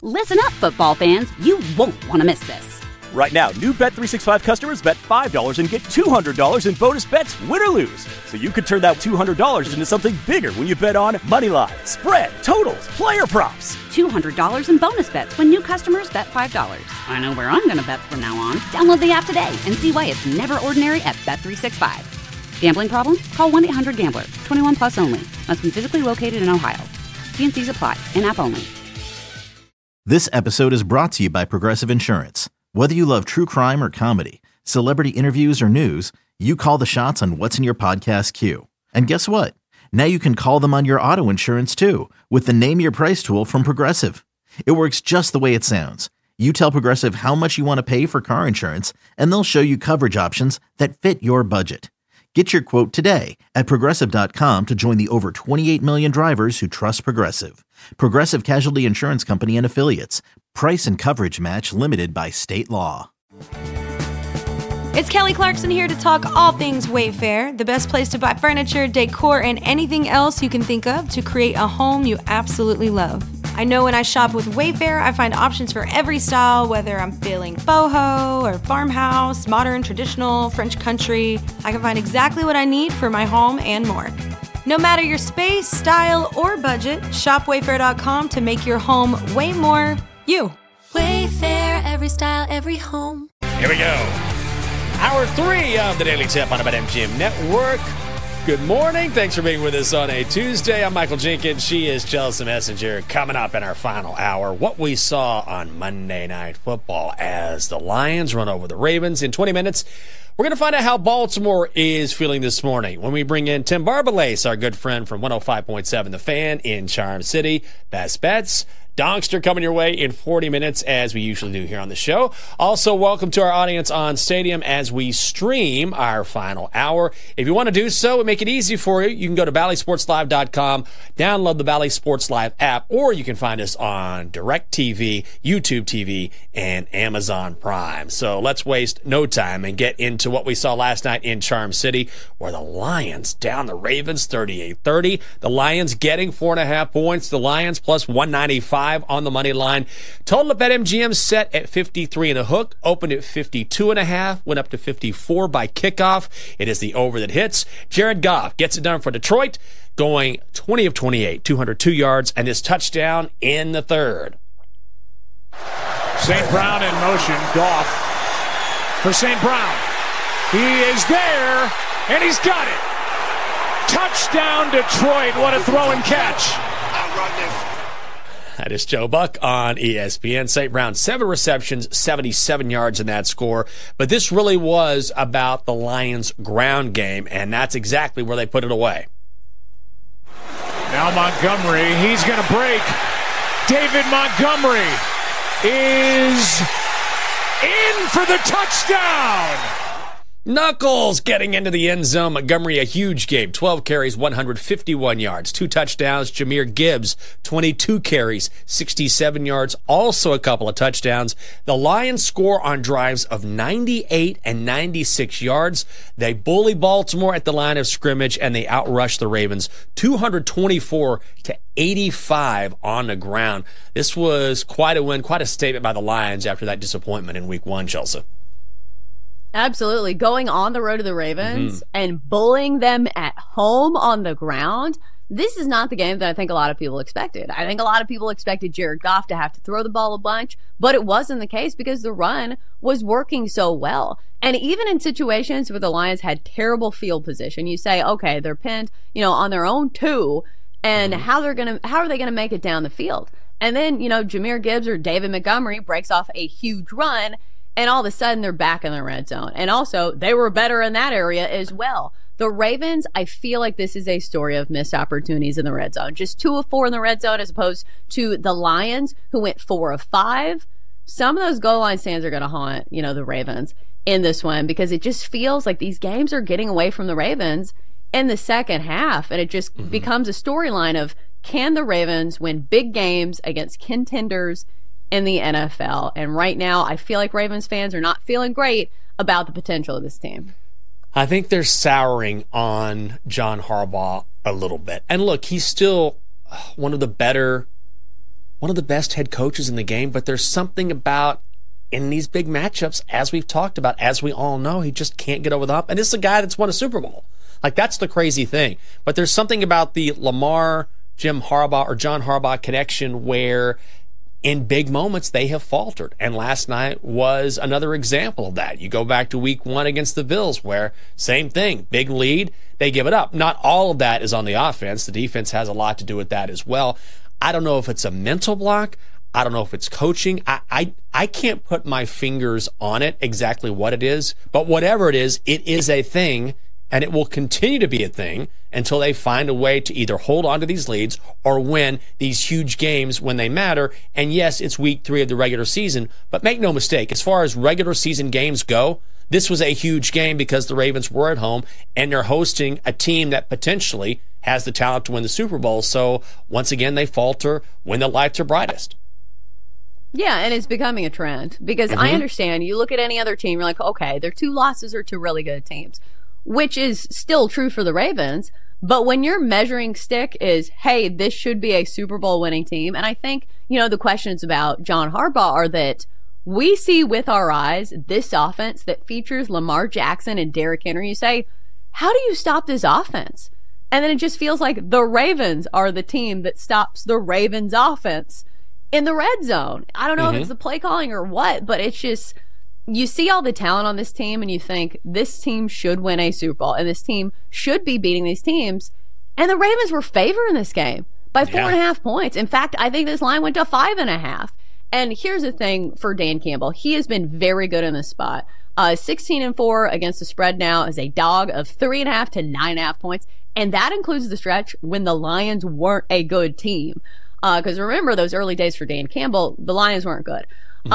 Listen up, football fans. You won't want to miss this. Right now, new Bet365 customers bet $5 and get $200 in bonus bets, win or lose. So you could turn that $200 into something bigger when you bet on money line, spread, totals, player props. $200 in bonus bets when new customers bet $5. I know where I'm going to bet from now on. Download the app today and see why it's never ordinary at Bet365. Gambling problem? Call 1-800-GAMBLER. 21 plus only. Must be physically located in Ohio. T&Cs apply. In-app only. This episode is brought to you by Progressive Insurance. Whether you love true crime or comedy, celebrity interviews or news, you call the shots on what's in your podcast queue. And guess what? Now you can call them on your auto insurance too with the Name Your Price tool from Progressive. It works just the way it sounds. You tell Progressive how much you want to pay for car insurance, and they'll show you coverage options that fit your budget. Get your quote today at Progressive.com to join the over 28 million drivers who trust Progressive. Progressive Casualty Insurance Company and Affiliates. Price and coverage match limited by state law. It's Kelly Clarkson here to talk all things Wayfair, the best place to buy furniture, decor, and anything else you can think of to create a home you absolutely love. I know when I shop with Wayfair, I find options for every style, whether I'm feeling boho or farmhouse, modern, traditional, French country. I can find exactly what I need for my home and more. No matter your space, style, or budget, shop Wayfair.com to make your home way more you. Wayfair, every style, every home. Here we go. Hour 3 of the Daily Tip on the BetMGM Network. Good morning. Thanks for being with us on a Tuesday. I'm Michael Jenkins. She is Chelsea Messenger. Coming up in our final hour, what we saw on Monday Night Football as the Lions run over the Ravens. In 20 minutes, we're going to find out how Baltimore is feeling this morning when we bring in Tim Barbalace, our good friend from 105.7 The Fan in Charm City. Best bets. Donkster coming your way in 40 minutes, as we usually do here on the show. Also, welcome to our audience on Stadium as we stream our final hour. If you want to do so, we make it easy for you. You can go to BallySportsLive.com, download the Bally Sports Live app, or you can find us on DirecTV, YouTube TV, and Amazon Prime. So let's waste no time and get into what we saw last night in Charm City, where the Lions down the Ravens 38-30. The Lions getting 4.5 points. The Lions plus 195 on the money line. Total at BetMGM set at 53 and a hook. Opened at 52.5. Went up to 54 by kickoff. It is the over that hits. Jared Goff gets it done for Detroit, going 20 of 28, 202 yards, and his touchdown in the third. St. Brown in motion. Goff for St. Brown. He is there, and he's got it. Touchdown, Detroit. What a throw and catch. That is Joe Buck on ESPN. St. Brown, 7 receptions, 77 yards in that score. But this really was about the Lions' ground game, and that's exactly where they put it away. Now Montgomery, he's going to break. David Montgomery is in for the touchdown. Knuckles getting into the end zone. Montgomery, a huge game. 12 carries, 151 yards. 2 touchdowns. Jahmyr Gibbs, 22 carries, 67 yards. Also a couple of touchdowns. The Lions score on drives of 98 and 96 yards. They bully Baltimore at the line of scrimmage, and they outrush the Ravens 224 to 85 on the ground. This was quite a win, quite a statement by the Lions after that disappointment in Week 1, Chelsea. Absolutely. Going on the road to the Ravens and bullying them at home on the ground. This is not the game that I think a lot of people expected. I think a lot of people expected Jared Goff to have to throw the ball a bunch, but it wasn't the case because the run was working so well. And even in situations where the Lions had terrible field position, you say, okay, they're pinned, on their own 2, and how are they gonna make it down the field? And then, Jahmyr Gibbs or David Montgomery breaks off a huge run, and all of a sudden, they're back in the red zone. And also, they were better in that area as well. The Ravens, I feel like this is a story of missed opportunities in the red zone. Just 2 of 4 in the red zone as opposed to the Lions, who went 4 of 5. Some of those goal line stands are going to haunt, the Ravens in this one because it just feels like these games are getting away from the Ravens in the second half. And it just becomes a storyline of, can the Ravens win big games against contenders in the NFL? And right now, I feel like Ravens fans are not feeling great about the potential of this team. I think they're souring on John Harbaugh a little bit. And look, he's still one of the better one of the best head coaches in the game, but there's something about in these big matchups, as we've talked about, as we all know, he just can't get over the hump. And this is a guy that's won a Super Bowl. Like, that's the crazy thing. But there's something about the Lamar, Jim Harbaugh, or John Harbaugh connection where in big moments they have faltered. And last night was another example of that. You go back to week 1 against the Bills where same thing, big lead, they give it up. Not all of that is on the offense. The defense has a lot to do with that as well. I don't know if it's a mental block. I don't know if it's coaching. I can't put my fingers on it exactly what it is, but whatever it is a thing, and it will continue to be a thing until they find a way to either hold on to these leads or win these huge games when they matter. And yes, it's week 3 of the regular season, but make no mistake, as far as regular season games go, this was a huge game because the Ravens were at home and they're hosting a team that potentially has the talent to win the Super Bowl. So once again, they falter when the lights are brightest. Yeah, and it's becoming a trend because I understand you look at any other team, you're like, okay, their 2 losses are to really good teams, which is still true for the Ravens. But when your measuring stick is, hey, this should be a Super Bowl winning team. And I think, the questions about John Harbaugh are that we see with our eyes this offense that features Lamar Jackson and Derrick Henry. You say, how do you stop this offense? And then it just feels like the Ravens are the team that stops the Ravens offense in the red zone. I don't know if it's the play calling or what, but it's just, you see all the talent on this team and you think this team should win a Super Bowl and this team should be beating these teams. And the Ravens were favored in this game by 4.5 points. In fact, I think this line went to 5.5. And here's the thing for Dan Campbell. He has been very good in this spot. 16-4 against the spread now as a dog of 3.5 to 9.5 points. And that includes the stretch when the Lions weren't a good team. Because remember those early days for Dan Campbell, the Lions weren't good.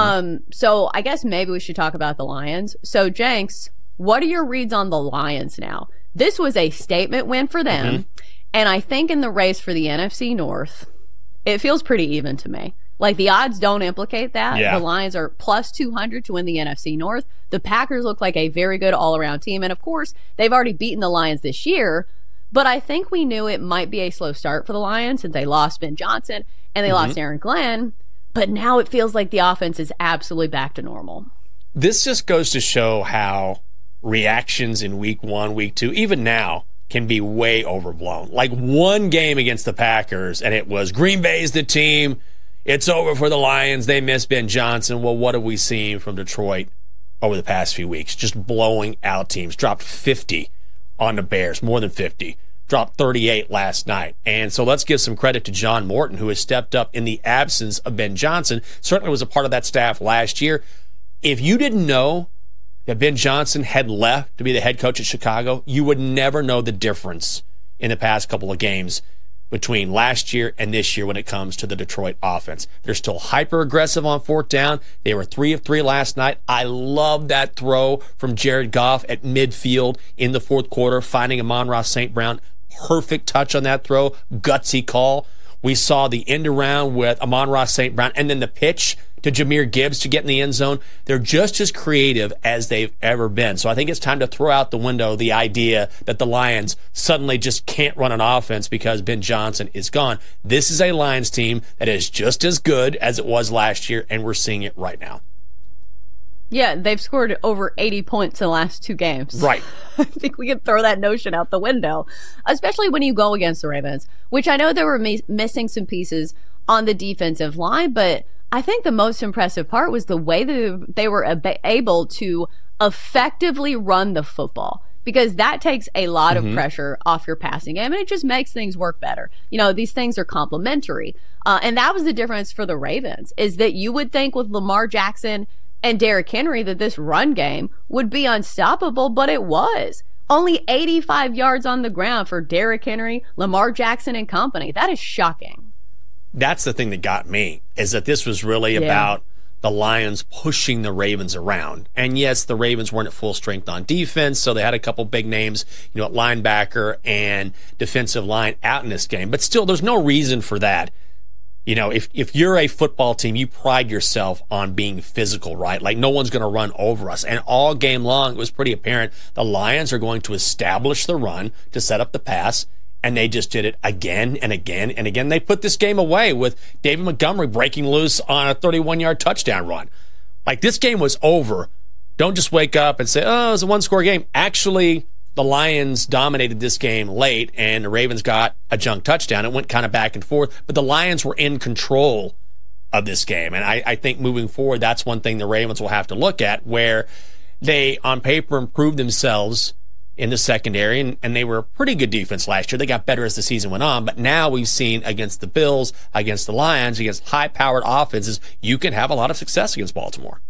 So I guess maybe we should talk about the Lions. So Jenks, what are your reads on the Lions now? This was a statement win for them. And I think in the race for the NFC North, it feels pretty even to me. Like the odds don't implicate that. Yeah. The Lions are plus 200 to win the NFC North. The Packers look like a very good all-around team. And of course, they've already beaten the Lions this year. But I think we knew it might be a slow start for the Lions since they lost Ben Johnson and they lost Aaron Glenn. But now it feels like the offense is absolutely back to normal. This just goes to show how reactions in week 1, week 2, even now, can be way overblown. Like one game against the Packers, and it was Green Bay's the team. It's over for the Lions. They miss Ben Johnson. Well, what have we seen from Detroit over the past few weeks? Just blowing out teams. Dropped 50 on the Bears, more than 50. Dropped 38 last night. And so let's give some credit to John Morton, who has stepped up in the absence of Ben Johnson. Certainly was a part of that staff last year. If you didn't know that Ben Johnson had left to be the head coach at Chicago, you would never know the difference in the past couple of games between last year and this year when it comes to the Detroit offense. They're still hyper-aggressive on 4th down. They were 3 of 3 last night. I love that throw from Jared Goff at midfield in the 4th quarter, finding Amon-Ra St. Brown. Perfect touch on that throw. Gutsy call. We saw the end around with Amon-Ra St. Brown and then the pitch to Jahmyr Gibbs to get in the end zone. They're just as creative as they've ever been. So I think it's time to throw out the window the idea that the Lions suddenly just can't run an offense because Ben Johnson is gone. This is a Lions team that is just as good as it was last year, and we're seeing it right now. Yeah, they've scored over 80 points in the last 2 games. Right. I think we can throw that notion out the window, especially when you go against the Ravens, which I know they were missing some pieces on the defensive line, but I think the most impressive part was the way that they were able to effectively run the football, because that takes a lot of pressure off your passing game, and it just makes things work better. These things are complementary. And that was the difference for the Ravens, is that you would think with Lamar Jackson and Derrick Henry that this run game would be unstoppable, but it was. Only 85 yards on the ground for Derrick Henry, Lamar Jackson, and company. That is shocking. That's the thing that got me, is that this was really about the Lions pushing the Ravens around. And yes, the Ravens weren't at full strength on defense, so they had a couple big names, at linebacker and defensive line out in this game. But still, there's no reason for that. If you're a football team, you pride yourself on being physical, right? Like, no one's going to run over us. And all game long, it was pretty apparent the Lions are going to establish the run to set up the pass, And they just did it again and again and again. They put this game away with David Montgomery breaking loose on a 31-yard touchdown run. Like, this game was over. Don't just wake up and say, oh, it was a one-score game. Actually, the Lions dominated this game late, and the Ravens got a junk touchdown. It went kind of back and forth, but the Lions were in control of this game. And I think moving forward, that's one thing the Ravens will have to look at, where they, on paper, improved themselves in the secondary, and they were a pretty good defense last year. They got better as the season went on, but now we've seen against the Bills, against the Lions, against high-powered offenses, you can have a lot of success against Baltimore.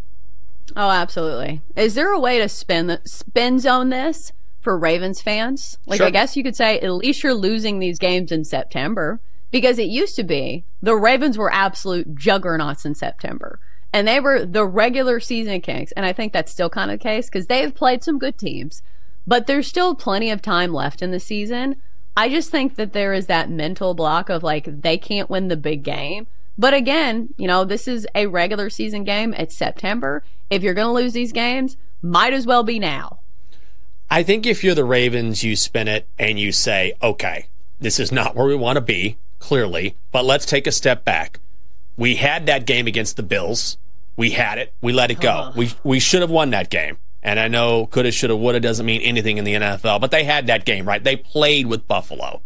Oh, absolutely. Is there a way to spin zone this for Ravens fans? Like, Sure. I guess you could say at least you're losing these games in September, because it used to be the Ravens were absolute juggernauts in September, and they were the regular season kings. And I think that's still kind of the case because they've played some good teams. But there's still plenty of time left in the season. I just think that there is that mental block of, like, they can't win the big game. But again, you know, this is a regular season game. It's September. If you're going to lose these games, might as well be now. I think if you're the Ravens, you spin it and you say, okay, this is not where we want to be, clearly, but let's take a step back. We had that game against the Bills. We had it. We let it go. We should have won that game. And I know coulda, shoulda, woulda doesn't mean anything in the NFL, but they had that game, right? They played with Buffalo.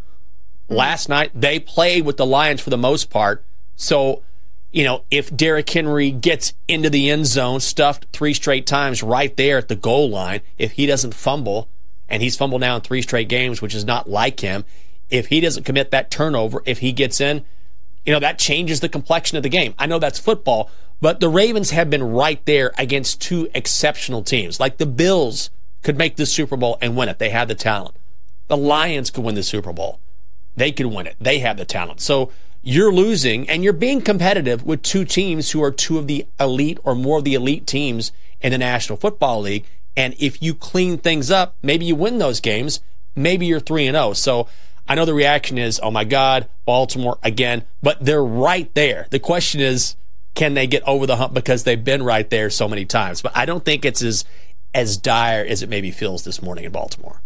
Last night, they played with the Lions for the most part. So, you know, if Derrick Henry gets into the end zone, stuffed 3 straight times right there at the goal line, if he doesn't fumble, and he's fumbled now in 3 straight games, which is not like him, if he doesn't commit that turnover, if he gets in, you know, that changes the complexion of the game. I know that's football, but the Ravens have been right there against 2 exceptional teams. Like, the Bills could make the Super Bowl and win it. They have the talent. The Lions could win the Super Bowl. They could win it. They have the talent. So you're losing, and you're being competitive with 2 teams who are 2 of the elite or more of the elite teams in the National Football League. And if you clean things up, maybe you win those games. Maybe you're 3-0. So I know the reaction is, oh my God, Baltimore again, but they're right there. The question is, can they get over the hump because they've been right there so many times? But I don't think it's as dire as it maybe feels this morning in Baltimore.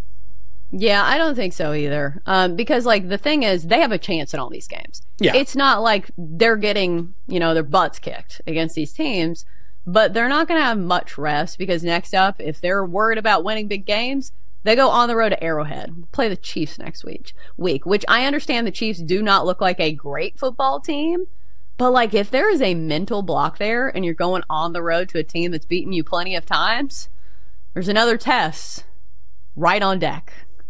Yeah, I don't think so either. Because, like, the thing is, they have a chance in all these games. Yeah. It's not like they're getting, you know, their butts kicked against these teams, but they're not going to have much rest because next up, if they're worried about winning big games, they go on the road to Arrowhead, play the Chiefs next week, which I understand the Chiefs do not look like a great football team. But, like, if there is a mental block there and you're going on the road to a team that's beaten you plenty of times, there's another test right on deck.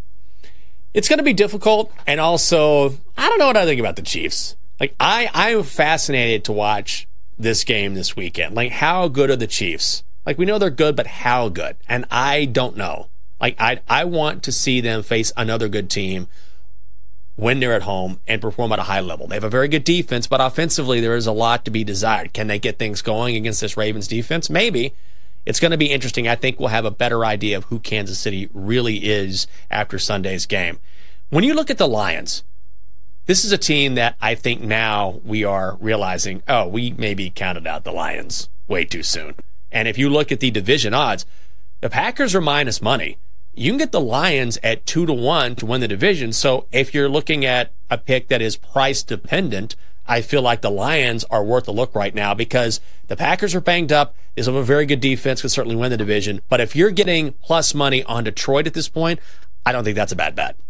It's going to be difficult, and also, I don't know what I think about the Chiefs. Like, I'm fascinated to watch this game this weekend. Like, how good are the Chiefs? Like, we know they're good, but how good? And I don't know. Like, I want to see them face another good team when they're at home and perform at a high level. They have a very good defense, but offensively there is a lot to be desired. Can they get things going against this Ravens defense? Maybe. It's going to be interesting. I think we'll have a better idea of who Kansas City really is after Sunday's game. When you look at the Lions, this is a team that I think now we are realizing, oh, we maybe counted out the Lions way too soon. And if you look at the division odds, the Packers are minus money. You can get the Lions at 2-1 to win the division. So if you're looking at a pick that is price dependent, I feel like the Lions are worth a look right now because the Packers are banged up. They have a very good defense, could certainly win the division. But if you're getting plus money on Detroit at this point, I don't think that's a bad bet.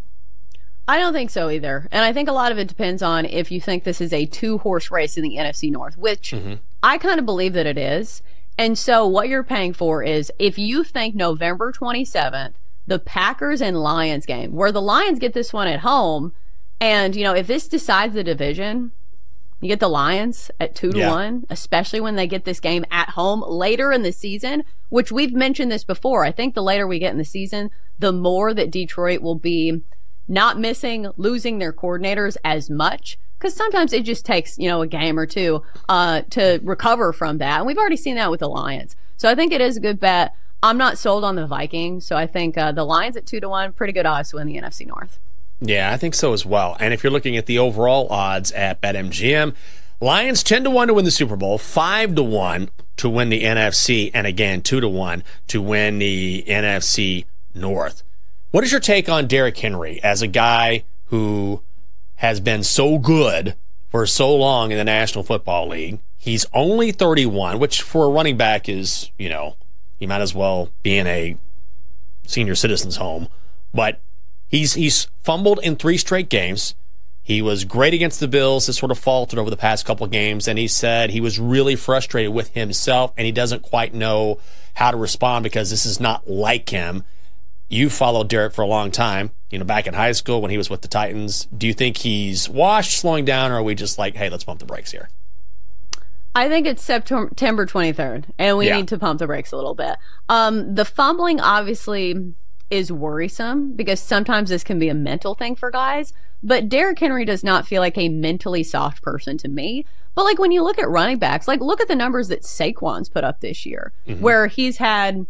I don't think so either. And I think a lot of it depends on if you think this is a 2-horse race in the NFC North, which I kind of believe that it is. And so what you're paying for is if you think November 27th, the Packers and Lions game, where the Lions get this one at home, and, you know, if this decides the division, you get the Lions at 2-1, especially when they get this game at home later in the season, which we've mentioned this before. I think the later we get in the season, the more that Detroit will be not losing their coordinators as much. Because sometimes it just takes, you know, a game or two to recover from that. And we've already seen that with the Lions. So I think it is a good bet. I'm not sold on the Vikings. So I think the Lions at 2-1, pretty good odds to win the NFC North. Yeah, I think so as well. And if you're looking at the overall odds at BetMGM, Lions 10-1 to win the Super Bowl, 5-1 to win the NFC, and again, 2-1 to win the NFC North. What is your take on Derrick Henry as a guy who has been so good for so long in the National Football League? He's only 31, which for a running back is, you might as well be in a senior citizen's home. But he's fumbled in 3 straight games. He was great against the Bills, has sort of faltered over the past couple of games, and he said he was really frustrated with himself, and he doesn't quite know how to respond because this is not like him. You followed Derrick for a long time, back in high school when he was with the Titans. Do you think he's washed, slowing down, or are we just like, hey, let's pump the brakes here? I think it's September 23rd, and we need to pump the brakes a little bit. The fumbling obviously is worrisome because sometimes this can be a mental thing for guys, but Derrick Henry does not feel like a mentally soft person to me. But like when you look at running backs, like look at the numbers that Saquon's put up this year, where he's had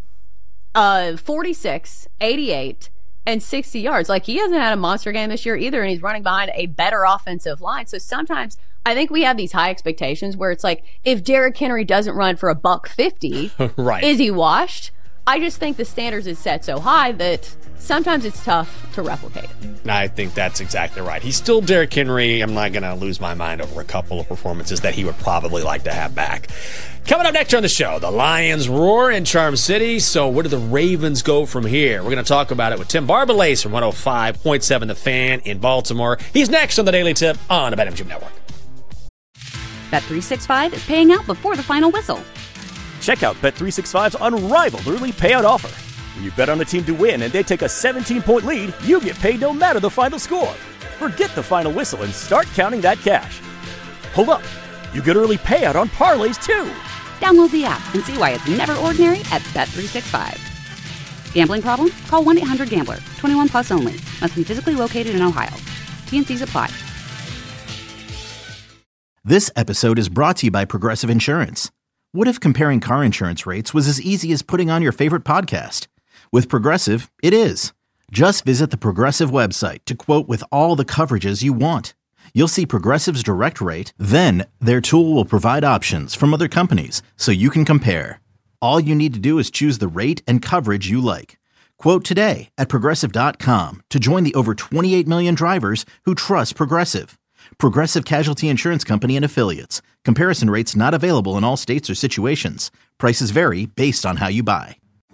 46, 88, and 60 yards. Like he hasn't had a monster game this year either, and he's running behind a better offensive line. So sometimes I think we have these high expectations where it's like, if Derrick Henry doesn't run for $150, right, is he washed? I just think the standards is set so high that sometimes it's tough to replicate. I think that's exactly right. He's still Derrick Henry. I'm not going to lose my mind over a couple of performances that he would probably like to have back. Coming up next on the show, the Lions roar in Charm City. So where do the Ravens go from here? We're going to talk about it with Tim Barbalace from 105.7 The Fan in Baltimore. He's next on the Daily Tip on the BetMGM Network. Bet365 is paying out before the final whistle. Check out Bet365's unrivaled early payout offer. When you bet on a team to win and they take a 17-point lead, you get paid no matter the final score. Forget the final whistle and start counting that cash. Hold up. You get early payout on parlays, too. Download the app and see why it's never ordinary at Bet365. Gambling problem? Call 1-800-GAMBLER. 21 plus only. Must be physically located in Ohio. T&Cs apply. This episode is brought to you by Progressive Insurance. What if comparing car insurance rates was as easy as putting on your favorite podcast? With Progressive, it is. Just visit the Progressive website to quote with all the coverages you want. You'll see Progressive's direct rate, then their tool will provide options from other companies so you can compare. All you need to do is choose the rate and coverage you like. Quote today at Progressive.com to join the over 28 million drivers who trust Progressive. Progressive Casualty Insurance Company and Affiliates. Comparison rates not available in all states or situations. Prices vary based on how you buy.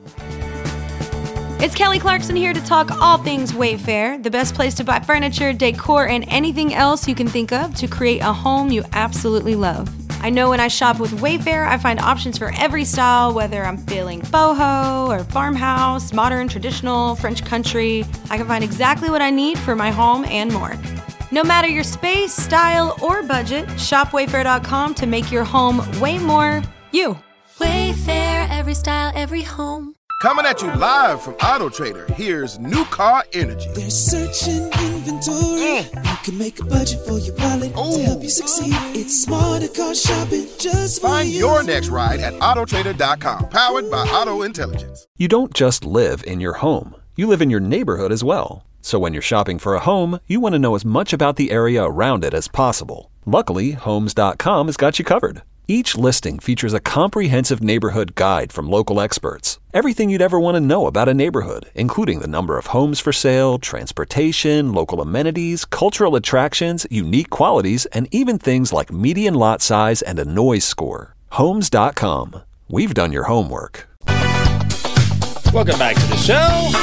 It's Kelly Clarkson here to talk all things Wayfair, the best place to buy furniture, decor, and anything else you can think of to create a home you absolutely love. I know when I shop with Wayfair, I find options for every style, whether I'm feeling boho or farmhouse, modern, traditional, French country. I can find exactly what I need for my home and more. No matter your space, style, or budget, shop Wayfair.com to make your home way more you. Wayfair, every style, every home. Coming at you live from Auto Trader, here's New Car Energy. There's searching inventory. You can make a budget for your wallet to help you succeed. It's smarter car shopping just for Find you. your next ride at Autotrader.com, powered by Auto Intelligence. You don't just live in your home. You live in your neighborhood as well. So when you're shopping for a home, you want to know as much about the area around it as possible. Luckily, Homes.com has got you covered. Each listing features a comprehensive neighborhood guide from local experts. Everything you'd ever want to know about a neighborhood, including the number of homes for sale, transportation, local amenities, cultural attractions, unique qualities, and even things like median lot size and a noise score. Homes.com. We've done your homework. Welcome back to the show.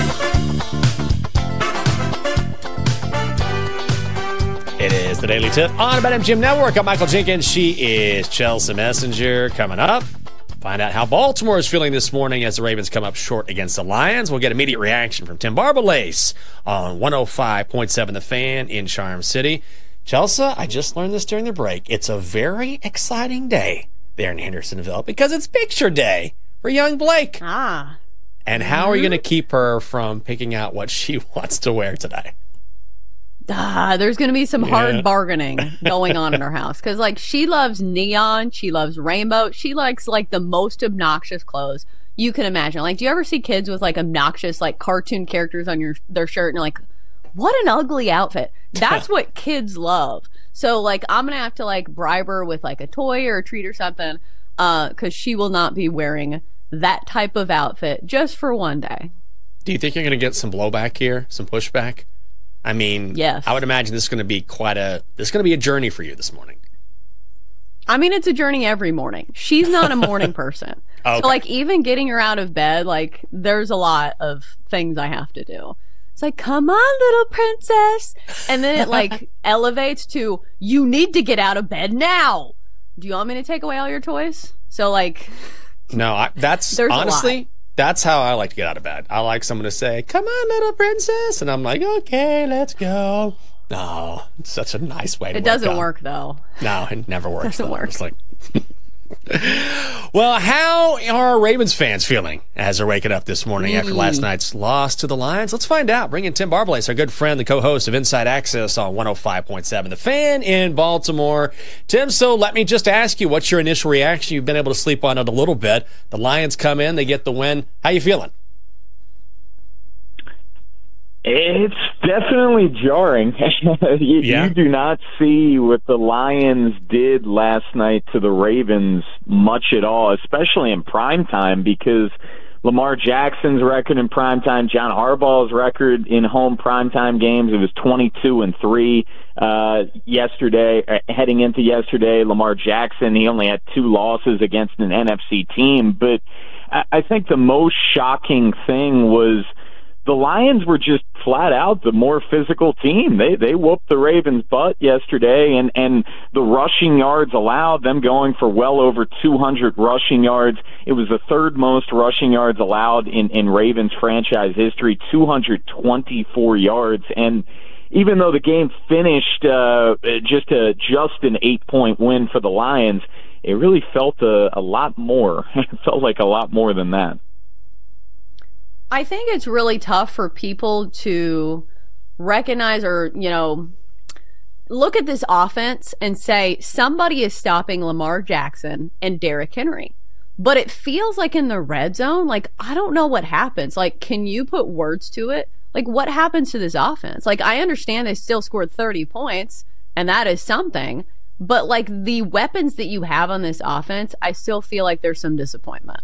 It is the Daily Tip on the BetMGM Network. I'm Michael Jenkins. She is Chelsea Messenger. Coming up, find out how Baltimore is feeling this morning as the Ravens come up short against the Lions. We'll get immediate reaction from Tim Barbalace on 105.7 The Fan in Charm City. Chelsea, I just learned this during the break. It's a very exciting day there in Hendersonville because it's picture day for young Blake. And how are you going to keep her from picking out what she wants to wear today? There's going to be some hard bargaining going on in her house. Because, like, she loves neon. She loves rainbow. She likes, like, the most obnoxious clothes you can imagine. Like, do you ever see kids with, like, obnoxious, like, cartoon characters on their shirt? And you're like, what an ugly outfit. That's what kids love. So, like, I'm going to have to, like, bribe her with, like, a toy or a treat or something. Because she will not be wearing that type of outfit just for one day. Do you think you're going to get some blowback here, some pushback? I mean, yes. I would imagine this is going to be a journey for you this morning. I mean, it's a journey every morning. She's not a morning person. Okay. So, like, even getting her out of bed, like, there's a lot of things I have to do. It's like, come on, little princess. And then it, like, elevates to, you need to get out of bed now. Do you want me to take away all your toys? So, like... No, that's honestly, that's how I like to get out of bed. I like someone to say, come on, little princess. And I'm like, okay, let's go. No, it's such a nice way to It doesn't work, though. No, it never works. It doesn't work. It's like... Well, how are Ravens fans feeling as they're waking up this morning after last night's loss to the Lions? Let's find out. Bring in Tim Barbalace, our good friend, the co-host of Inside Access on 105.7 The Fan in Baltimore. Tim, so let me just ask you, what's your initial reaction? You've been able to sleep on it a little bit. The Lions come in, they get the win. How you feeling? It's definitely jarring. You do not see what the Lions did last night to the Ravens much at all, especially in primetime, because Lamar Jackson's record in primetime, John Harbaugh's record in home primetime games, it was 22-3 yesterday. Heading into yesterday, Lamar Jackson, he only had 2 losses against an NFC team. But I think the most shocking thing was the Lions were just flat out the more physical team. They whooped the Ravens' butt yesterday, and the rushing yards allowed, them going for well over 200 rushing yards. It was the third most rushing yards allowed in Ravens franchise history, 224 yards. And even though the game finished just an 8-point win for the Lions, it really felt a lot more. It felt like a lot more than that. I think it's really tough for people to recognize or, look at this offense and say somebody is stopping Lamar Jackson and Derrick Henry. But it feels like in the red zone, like, I don't know what happens. Like, can you put words to it? Like, what happens to this offense? Like, I understand they still scored 30 points, and that is something. But, like, the weapons that you have on this offense, I still feel like there's some disappointment.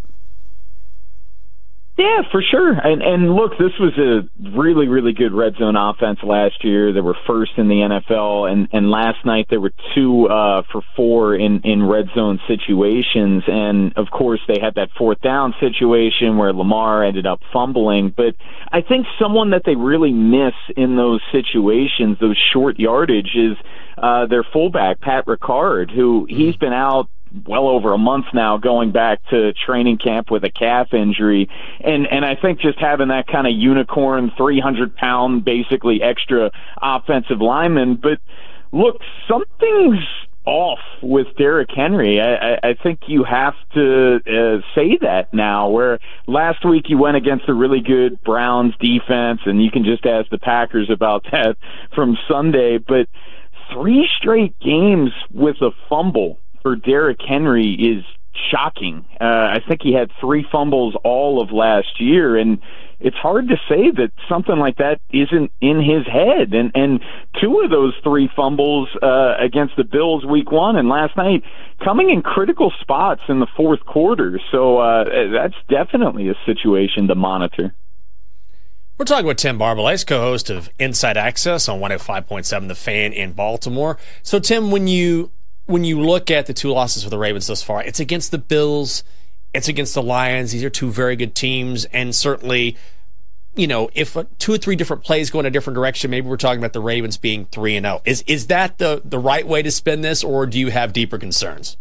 Yeah, for sure. And look, this was a really, really good red zone offense last year. They were first in the NFL, and last night they were 2 for 4 in red zone situations. And of course, they had that 4th down situation where Lamar ended up fumbling. But I think someone that they really miss in those situations, those short yardage, is their fullback, Pat Ricard, who he's been out well over a month now, going back to training camp with a calf injury. And I think just having that kind of unicorn, 300-pound, basically extra offensive lineman. But look, something's off with Derrick Henry. I think you have to say that now, where last week you went against a really good Browns defense, and you can just ask the Packers about that from Sunday. But 3 straight games with a fumble for Derrick Henry is shocking. I think he had 3 fumbles all of last year, and it's hard to say that something like that isn't in his head. And 2 of those 3 fumbles against the Bills week 1 and last night coming in critical spots in the 4th quarter. So that's definitely a situation to monitor. We're talking with Tim Barbalace, co-host of Inside Access on 105.7 The Fan in Baltimore. So, Tim, when you look at the 2 losses for the Ravens thus far, it's against the Bills, it's against the Lions. These are 2 very good teams, and certainly, if 2 or 3 different plays go in a different direction, maybe we're talking about the Ravens being 3-0. Is that the right way to spin this, or do you have deeper concerns?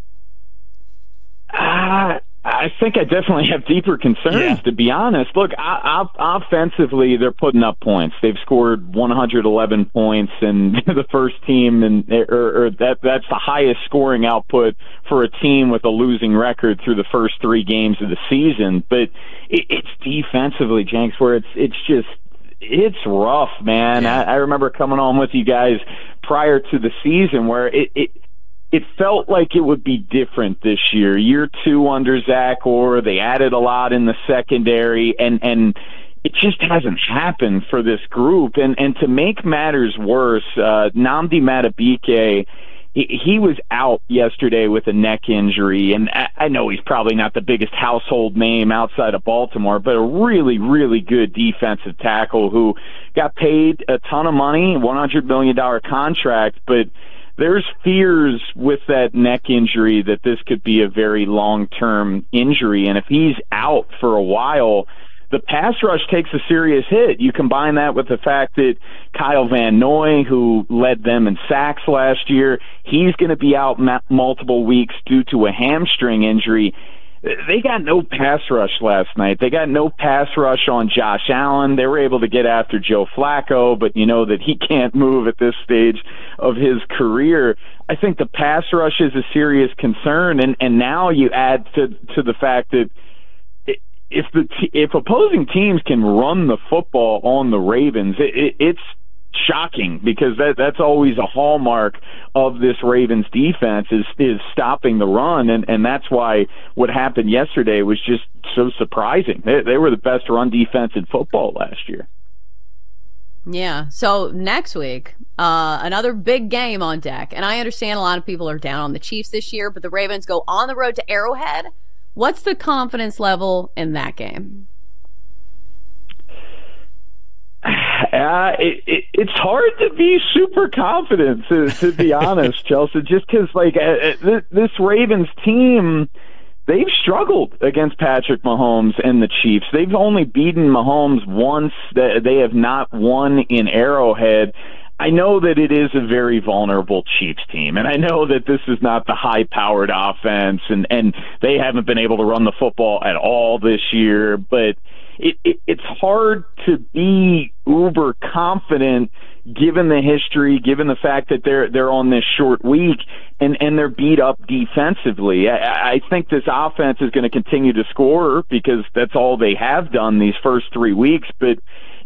I think I definitely have deeper concerns, to be honest. Look, offensively, they're putting up points. They've scored 111 points, and the first team, that's the highest scoring output for a team with a losing record through the first 3 games of the season. But it's defensively, Jenks, where it's rough, man. Yeah. I remember coming on with you guys prior to the season where it felt like it would be different this year. Year 2 under Zach Orr, they added a lot in the secondary, and it just hasn't happened for this group. And to make matters worse, Nnamdi Madubuike, he was out yesterday with a neck injury, and I know he's probably not the biggest household name outside of Baltimore, but a really, really good defensive tackle who got paid a ton of money, $100 million contract, but there's fears with that neck injury that this could be a very long-term injury, and if he's out for a while, the pass rush takes a serious hit. You combine that with the fact that Kyle Van Noy, who led them in sacks last year, he's going to be out multiple weeks due to a hamstring injury. They got no pass rush last night. They got no pass rush on Josh Allen. They were able to get after Joe Flacco, but you know that he can't move at this stage of his career. I think the pass rush is a serious concern, and now you add to the fact that if opposing teams can run the football on the Ravens, it's shocking because that's always a hallmark of this Ravens defense is stopping the run, and that's why what happened yesterday was just so surprising. They were the best run defense in football last year. Yeah, so next week, another big game on deck, and I understand a lot of people are down on the Chiefs this year, but the Ravens go on the road to Arrowhead. What's the confidence level in that game? It's hard to be super confident, to be honest, Chelsea, just because this Ravens team, they've struggled against Patrick Mahomes and the Chiefs. They've only beaten Mahomes once. They have not won in Arrowhead. I know that it is a very vulnerable Chiefs team, and I know that this is not the high-powered offense, and they haven't been able to run the football at all this year, but it's hard to be uber confident given the history, given the fact that they're on this short week and they're beat up defensively. I think this offense is going to continue to score because that's all they have done these first 3 weeks, but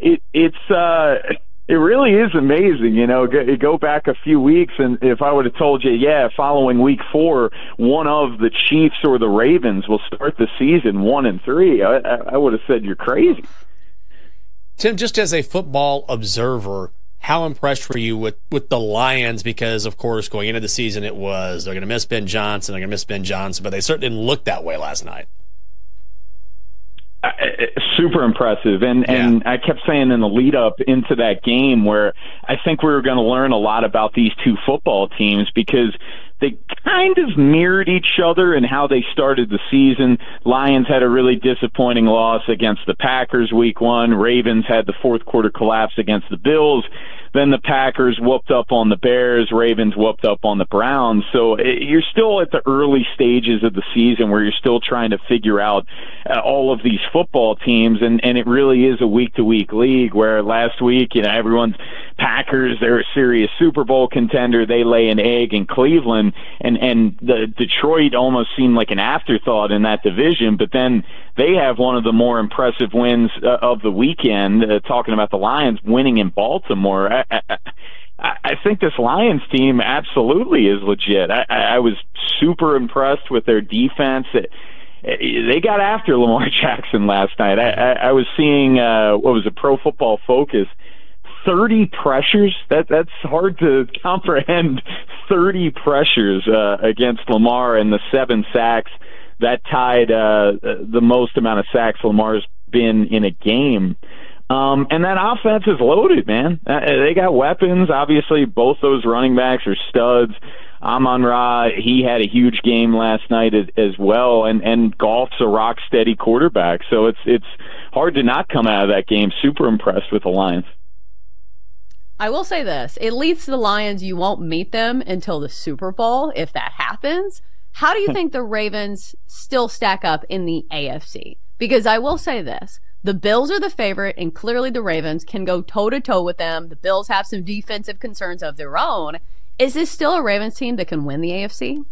it really is amazing, you know. Go back a few weeks, and if I would have told you, following week 4, one of the Chiefs or the Ravens will start the season 1-3, I would have said you're crazy. Tim, just as a football observer, how impressed were you with the Lions? Because, of course, going into the season, it was they're going to miss Ben Johnson, but they certainly didn't look that way last night. Super impressive, and I kept saying in the lead up into that game where I think we were going to learn a lot about these two football teams because they kind of mirrored each other in how they started the season. Lions had a really disappointing loss against the Packers week 1. Ravens had the fourth quarter collapse against the Bills. Then the Packers whooped up on the Bears. Ravens whooped up on the Browns. So you're still at the early stages of the season where you're still trying to figure out all of these football teams, and it really is a week-to-week league where last week, you know, everyone's Packers, they're a serious Super Bowl contender. They lay an egg in Cleveland, and the Detroit almost seemed like an afterthought in that division, but then they have one of the more impressive wins of the weekend, talking about the Lions winning in Baltimore. I think this Lions team absolutely is legit. I was super impressed with their defense. They got after Lamar Jackson last night. I was seeing, what was it, Pro Football Focus, 30 pressures. That's hard to comprehend. 30 pressures against Lamar and the 7 sacks. That tied the most amount of sacks Lamar's been in a game. And that offense is loaded, man. They got weapons. Obviously, both those running backs are studs. Amon-Ra, he had a huge game last night as well, and Goff's a rock-steady quarterback. So it's hard to not come out of that game super impressed with the Lions. I will say this. At least the Lions, you won't meet them until the Super Bowl, if that happens. How do you think the Ravens still stack up in the AFC? Because I will say this. The Bills are the favorite, and clearly the Ravens can go toe-to-toe with them. The Bills have some defensive concerns of their own. Is this still a Ravens team that can win the AFC?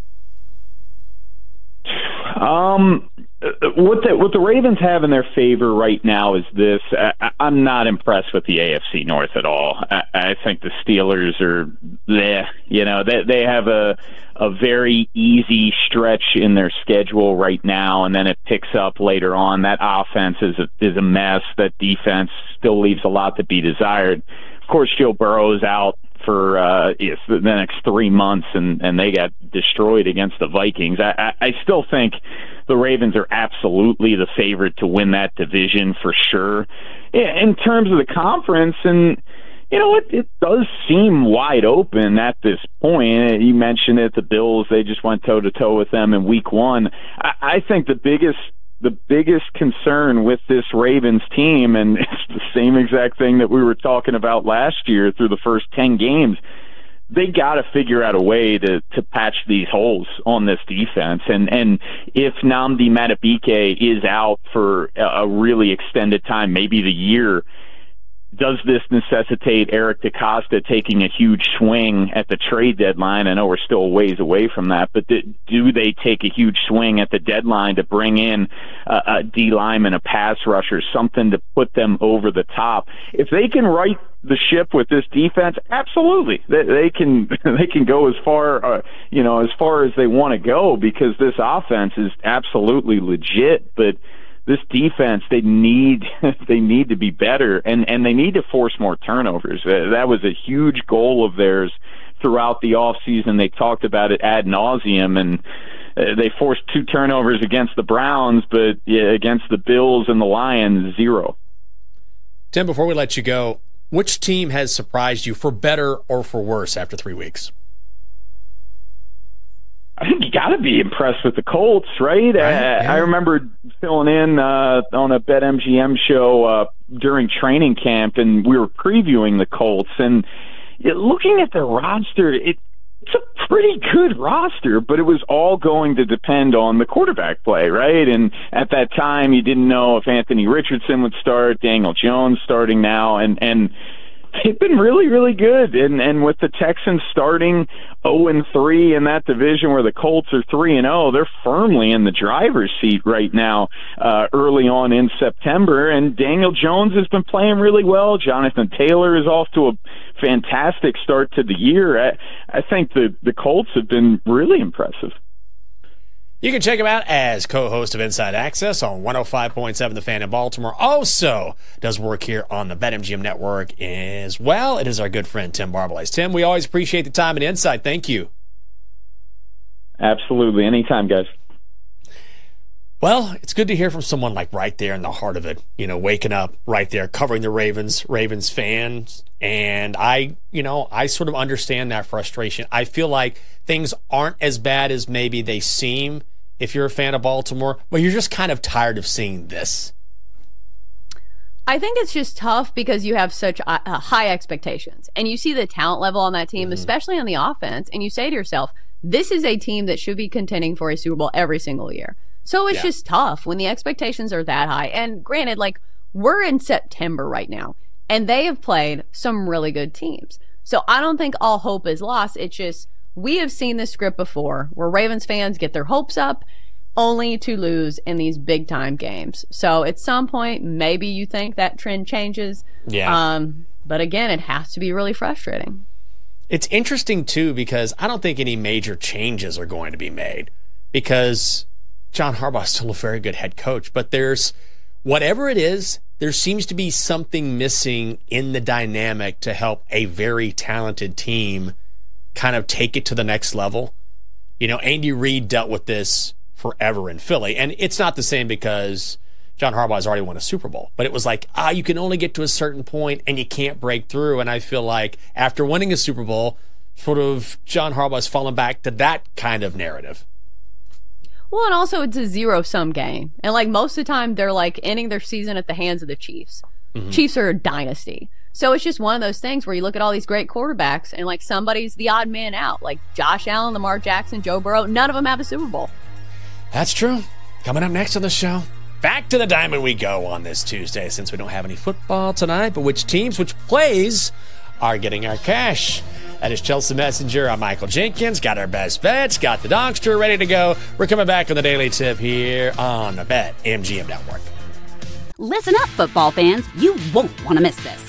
What the Ravens have in their favor right now is this. I'm not impressed with the AFC North at all. I think the Steelers are there. You know, they have a very easy stretch in their schedule right now, and then it picks up later on. That offense is a mess. That defense still leaves a lot to be desired. Of course, Joe Burrow is out for the next 3 months, and they got destroyed against the Vikings. I still think the Ravens are absolutely the favorite to win that division for sure. In terms of the conference, and you know, it does seem wide open at this point. You mentioned it, the Bills, they just went toe-to-toe with them in week 1. I think the biggest concern with this Ravens team, and it's the same exact thing that we were talking about last year through the first 10 games, they got to figure out a way to patch these holes on this defense. And if Nnamdi Madubuike is out for a really extended time, maybe the year, does this necessitate Eric DeCosta taking a huge swing at the trade deadline? I know we're still a ways away from that, but do they take a huge swing at the deadline to bring in a D lineman, a pass rusher, something to put them over the top? If they can right the ship with this defense, absolutely, they can go as far as far as they want to go, because this offense is absolutely legit. But this defense, they need to be better, and they need to force more turnovers. That was a huge goal of theirs throughout the offseason. They talked about it ad nauseum, and they forced 2 turnovers against the Browns, but against the Bills and the Lions, 0. Tim, before we let you go, which team has surprised you for better or for worse after 3 weeks? I think you got to be impressed with the Colts, right? I remember filling in on a BetMGM show during training camp, and we were previewing the Colts. And looking at the roster, it's a pretty good roster, but it was all going to depend on the quarterback play, right? And at that time, you didn't know if Anthony Richardson would start, Daniel Jones starting now, and they've been really, really good. And with the Texans starting 0-3 in that division where the Colts are 3-0, they're firmly in the driver's seat right now, early on in September. And Daniel Jones has been playing really well. Jonathan Taylor is off to a fantastic start to the year. I think the Colts have been really impressive. You can check him out as co-host of Inside Access on 105.7 The Fan in Baltimore. Also does work here on the BetMGM Network as well. It is our good friend Tim Barbalace. Tim, we always appreciate the time and insight. Thank you. Absolutely. Anytime, guys. Well, it's good to hear from someone like right there in the heart of it, waking up right there, covering the Ravens fans. And I sort of understand that frustration. I feel like things aren't as bad as maybe they seem if you're a fan of Baltimore, but you're just kind of tired of seeing this. I think it's just tough because you have such high expectations, and you see the talent level on that team, especially on the offense, and you say to yourself, this is a team that should be contending for a Super Bowl every single year. So it's just tough when the expectations are that high. And granted, we're in September right now, and they have played some really good teams. So I don't think all hope is lost. It's just, we have seen this script before where Ravens fans get their hopes up only to lose in these big time games. So at some point, maybe you think that trend changes. Yeah. But again, it has to be really frustrating. It's interesting too, because I don't think any major changes are going to be made, because John Harbaugh is still a very good head coach, but there's, whatever it is, there seems to be something missing in the dynamic to help a very talented team kind of take it to the next level. Andy Reid dealt with this forever in Philly, and it's not the same because John Harbaugh has already won a Super Bowl, but it was like, you can only get to a certain point and you can't break through. And I feel like after winning a Super Bowl, sort of John Harbaugh's fallen back to that kind of narrative. Well, and also it's a zero-sum game. And most of the time, they're ending their season at the hands of the Chiefs. Mm-hmm. Chiefs are a dynasty. So it's just one of those things where you look at all these great quarterbacks and somebody's the odd man out. Like Josh Allen, Lamar Jackson, Joe Burrow, none of them have a Super Bowl. That's true. Coming up next on the show, back to the diamond we go on this Tuesday, since we don't have any football tonight, but which teams, which plays are getting our cash. That is Chelsea Messenger. I'm Michael Jenkins. Got our best bets. Got the Dogster ready to go. We're coming back on the Daily Tip here on the BetMGM Network. Listen up, football fans. You won't want to miss this.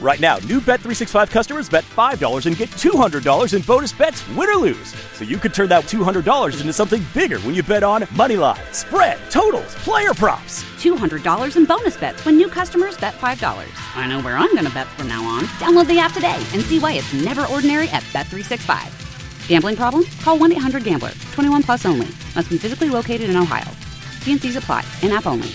Right now, new Bet365 customers bet $5 and get $200 in bonus bets, win or lose. So you could turn that $200 into something bigger when you bet on money line, spread, totals, player props. $200 in bonus bets when new customers bet $5. I know where I'm going to bet from now on. Download the app today and see why it's never ordinary at Bet365. Gambling problem? Call 1-800-GAMBLER. 21 plus only. Must be physically located in Ohio. T&Cs apply. In-app only.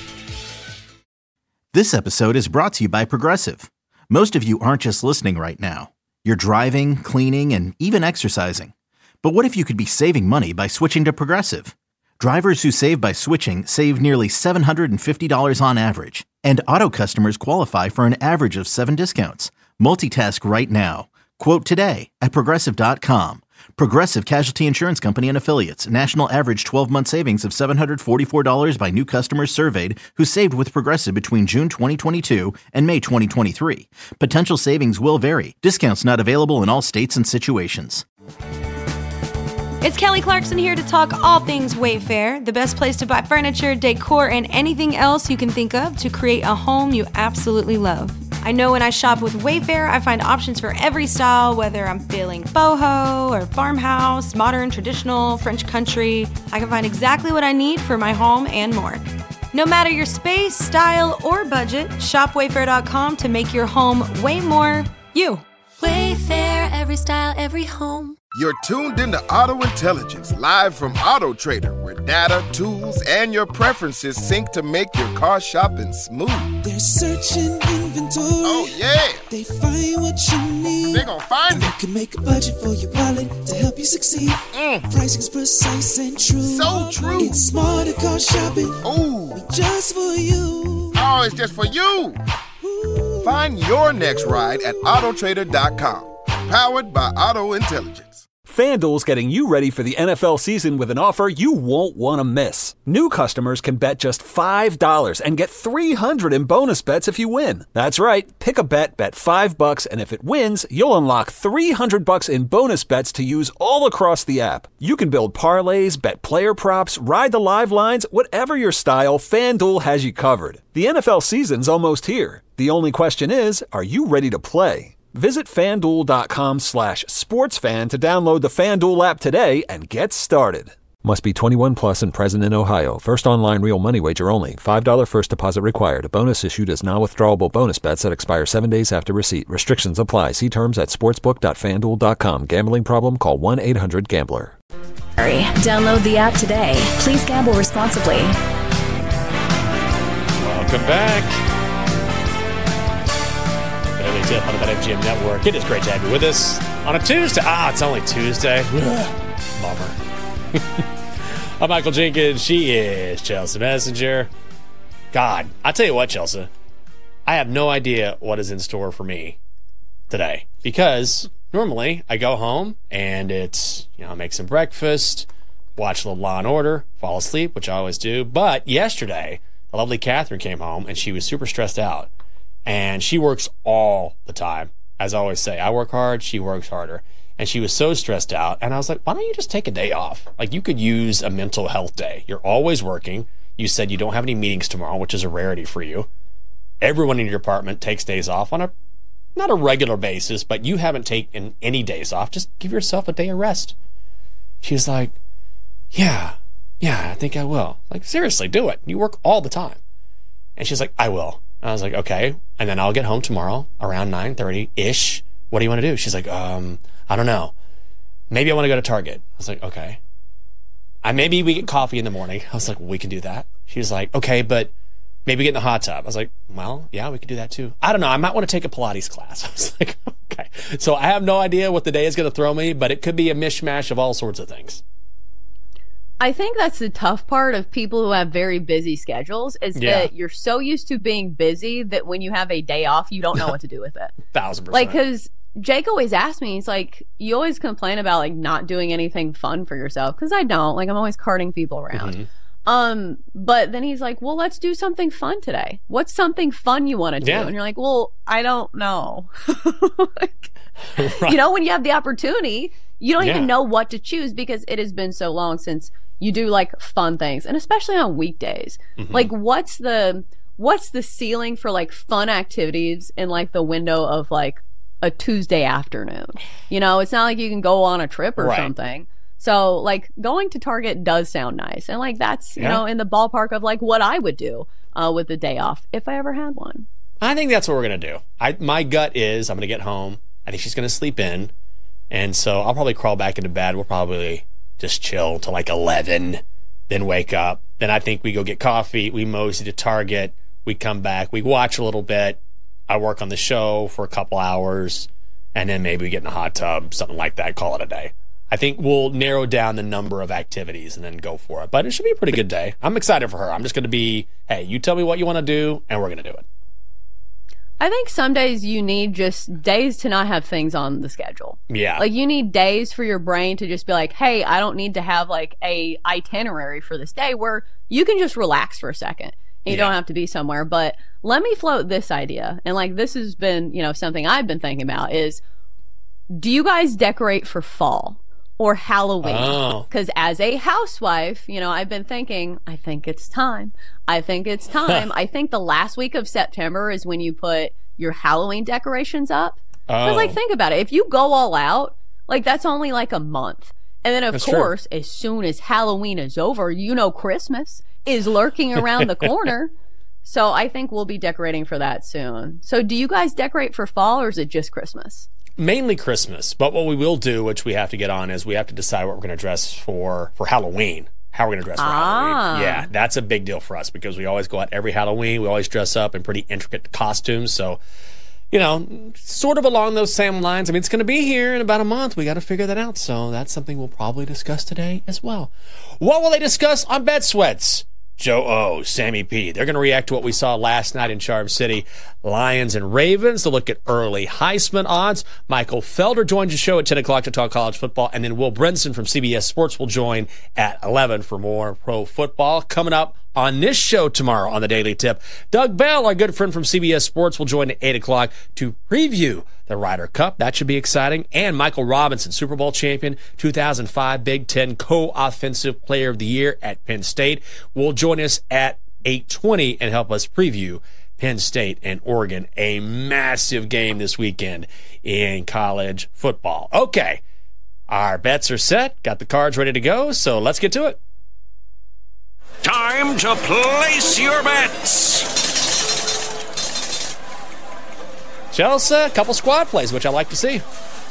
This episode is brought to you by Progressive. Most of you aren't just listening right now. You're driving, cleaning, and even exercising. But what if you could be saving money by switching to Progressive? Drivers who save by switching save nearly $750 on average. And auto customers qualify for an average of 7 discounts. Multitask right now. Quote today at Progressive.com. Progressive Casualty Insurance Company and Affiliates. National average 12-month savings of $744 by new customers surveyed who saved with Progressive between June 2022 and May 2023. Potential savings will vary. Discounts not available in all states and situations. It's Kelly Clarkson here to talk all things Wayfair, the best place to buy furniture, decor, and anything else you can think of to create a home you absolutely love. I know when I shop with Wayfair, I find options for every style, whether I'm feeling boho or farmhouse, modern, traditional, French country. I can find exactly what I need for my home and more. No matter your space, style, or budget, shop Wayfair.com to make your home way more you. Wayfair, every style, every home. You're tuned into Auto Intelligence, live from Auto Trader, where data, tools, and your preferences sync to make your car shopping smooth. They're searching inventory. Oh, yeah. They find what you need. They're gonna find it. You can make a budget for your wallet to help you succeed. Pricing's precise and true. So true. It's smarter car shopping. Ooh. Just for you. Oh, it's just for you. Ooh. Find your next ride at Autotrader.com. Powered by Auto Intelligence. FanDuel's getting you ready for the NFL season with an offer you won't want to miss. New customers can bet just $5 and get $300 in bonus bets if you win. That's right. Pick a bet $5, and if it wins, you'll unlock $300 in bonus bets to use all across the app. You can build parlays, bet player props, ride the live lines, whatever your style, FanDuel has you covered. The NFL season's almost here. The only question is, are you ready to play? Visit FanDuel.com/sportsfan to download the FanDuel app today and get started. Must be 21 plus and present in Ohio. First online real money wager only. $5 first deposit required. Bonus issued as non-withdrawable bonus bets that expire 7 days after receipt. Restrictions apply. See terms at sportsbook.fanduel.com. Gambling problem? Call 1-800-GAMBLER. Download the app today. Please gamble responsibly. Welcome back. Daily Tip on the BetMGM Network. It is great to have you with us on a Tuesday. It's only Tuesday. Bummer. I'm Michael Jenkins. She is Chelsea Messenger. God, I tell you what, Chelsea, I have no idea what is in store for me today because normally I go home and it's, I make some breakfast, watch a little Law & Order, fall asleep, which I always do. But yesterday, the lovely Catherine came home and she was super stressed out. And she works all the time. As I always say, I work hard, she works harder. And she was so stressed out. And I was like, why don't you just take a day off? Like, you could use a mental health day. You're always working. You said you don't have any meetings tomorrow, which is a rarity for you. Everyone in your department takes days off on not a regular basis, but you haven't taken any days off. Just give yourself a day of rest. She was like, yeah, I think I will. Like, seriously, do it. You work all the time. And she's like, I will. I was like, okay. And then I'll get home tomorrow around 9:30-ish. What do you want to do? She's like, I don't know. Maybe I want to go to Target. I was like, okay. Maybe we get coffee in the morning. I was like, well, we can do that. She was like, okay, but maybe get in the hot tub. I was like, well, yeah, we could do that too. I don't know. I might want to take a Pilates class. I was like, okay. So I have no idea what the day is going to throw me, but it could be a mishmash of all sorts of things. I think that's the tough part of people who have very busy schedules is that you're so used to being busy that when you have a day off, you don't know what to do with it. 1,000%. Like, because Jake always asks me, he's like, you always complain about like not doing anything fun for yourself. Because I don't. Like, I'm always carting people around. Mm-hmm. But then he's like, well, let's do something fun today. What's something fun you want to do? And you're like, well, I don't know. Right. When you have the opportunity, you don't even know what to choose because it has been so long since you do like fun things, and especially on weekdays. Mm-hmm. Like, what's the what's the ceiling for like fun activities in like the window of like a Tuesday afternoon? You know, it's not like you can go on a trip or something. So like going to Target does sound nice. And like that's, you know, in the ballpark of like what I would do with the day off if I ever had one. I think that's what we're going to do. My gut is I'm going to get home. I think she's going to sleep in. And so I'll probably crawl back into bed. We'll probably just chill till like 11, then wake up. Then I think we go get coffee. We mosey to Target. We come back. We watch a little bit. I work on the show for a couple hours. And then maybe we get in a hot tub, something like that, call it a day. I think we'll narrow down the number of activities and then go for it. But it should be a pretty good day. I'm excited for her. I'm just going to be, hey, you tell me what you want to do, and we're going to do it. I think some days you need just days to not have things on the schedule. Yeah. Like you need days for your brain to just be like, hey, I don't need to have like a itinerary for this day, where you can just relax for a second. And you don't have to be somewhere. But let me float this idea. And like this has been, you know, something I've been thinking about is, do you guys decorate for fall or Halloween? Because as a housewife, you know, I've been thinking, I think it's time. I think the last week of September is when you put your Halloween decorations up. Because like, think about it. If you go all out, like that's only like a month. And then of course, as soon as Halloween is over, you know, Christmas is lurking around the corner. So I think we'll be decorating for that soon. So do you guys decorate for fall, or is it just Christmas? Mainly Christmas, but what we will do, which we have to get on, is we have to decide what we're going to dress for Halloween. How we're going to dress for Halloween. Yeah, that's a big deal for us because we always go out every Halloween. We always dress up in pretty intricate costumes. So, you know, sort of along those same lines. I mean, it's going to be here in about a month. We got to figure that out. So that's something we'll probably discuss today as well. What will they discuss on Bed Sweats? Joe O, Sammy P. They're going to react to what we saw last night in Charm City. Lions and Ravens. They'll look at early Heisman odds. Michael Felder joins the show at 10 o'clock to talk college football. And then Will Brinson from CBS Sports will join at 11 for more pro football. Coming up on this show tomorrow on the Daily Tip, Doug Bell, our good friend from CBS Sports, will join at 8 o'clock to preview the Ryder Cup. That should be exciting. And Michael Robinson, Super Bowl champion, 2005 Big Ten Co-Offensive Player of the Year at Penn State, will join us at 8:20 and help us preview Penn State and Oregon, a massive game this weekend in college football. Okay, our bets are set, got the cards ready to go, so let's get to it. Time to place your bets. Chelsea, a couple squad plays, which I like to see.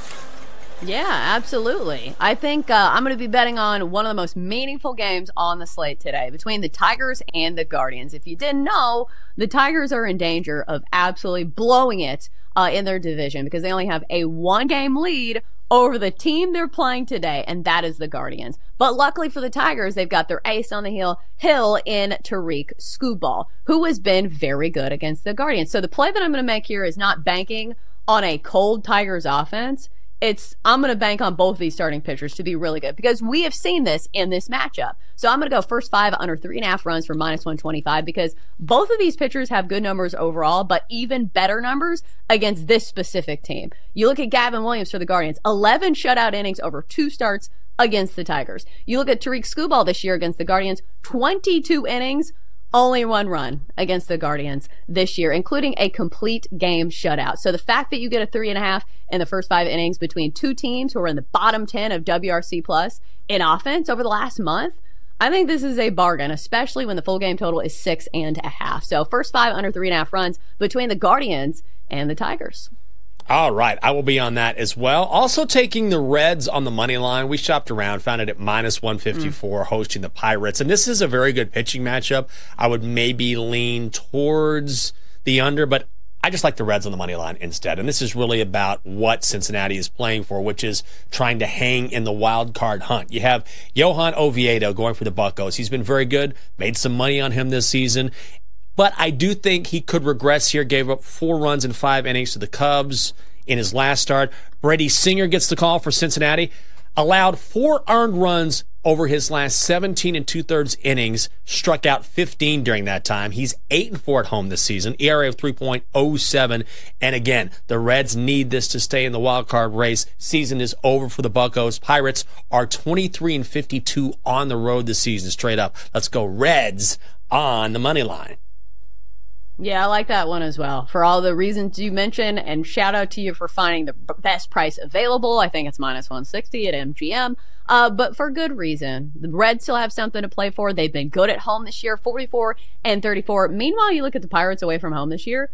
Yeah, absolutely. I think I'm going to be betting on one of the most meaningful games on the slate today between the Tigers and the Guardians. If you didn't know, the Tigers are in danger of absolutely blowing it in their division because they only have a one-game lead over the team they're playing today, and that is the Guardians. But luckily for the Tigers, they've got their ace on the hill in Tariq Skubal, who has been very good against the Guardians. So the play that I'm going to make here is not banking on a cold Tigers offense. I'm going to bank on both of these starting pitchers to be really good because we have seen this in this matchup. So I'm going to go first 5 under 3.5 runs for -125 because both of these pitchers have good numbers overall, but even better numbers against this specific team. You look at Gavin Williams for the Guardians, 11 shutout innings over 2 starts against the Tigers. You look at Tariq Skubal this year against the Guardians, 22 innings, only 1 run against the Guardians this year, including a complete game shutout. So the fact that you get a 3.5 in the first 5 innings between 2 teams who are in the bottom 10 of WRC plus in offense over the last month, I think this is a bargain, especially when the full game total is 6.5. So first 5 under 3.5 runs between the Guardians and the Tigers. All right, I will be on that as well. Also taking the Reds on the money line. We shopped around, found it at -154, hosting the Pirates. And this is a very good pitching matchup. I would maybe lean towards the under, but I just like the Reds on the money line instead. And this is really about what Cincinnati is playing for, which is trying to hang in the wild card hunt. You have Johan Oviedo going for the Buccos. He's been very good, made some money on him this season. But I do think he could regress here. Gave up 4 runs in 5 innings to the Cubs in his last start. Brady Singer gets the call for Cincinnati. Allowed 4 earned runs over his last 17 2/3 innings. Struck out 15 during that time. He's 8-4 at home this season. ERA of 3.07. And again, the Reds need this to stay in the wild card race. Season is over for the Buccos. Pirates are 23-52 on the road this season, straight up. Let's go Reds on the money line. Yeah, I like that one as well. For all the reasons you mentioned, and shout out to you for finding the best price available. I think it's minus 160 at MGM, but for good reason. The Reds still have something to play for. They've been good at home this year, 44-34. Meanwhile, you look at the Pirates away from home this year,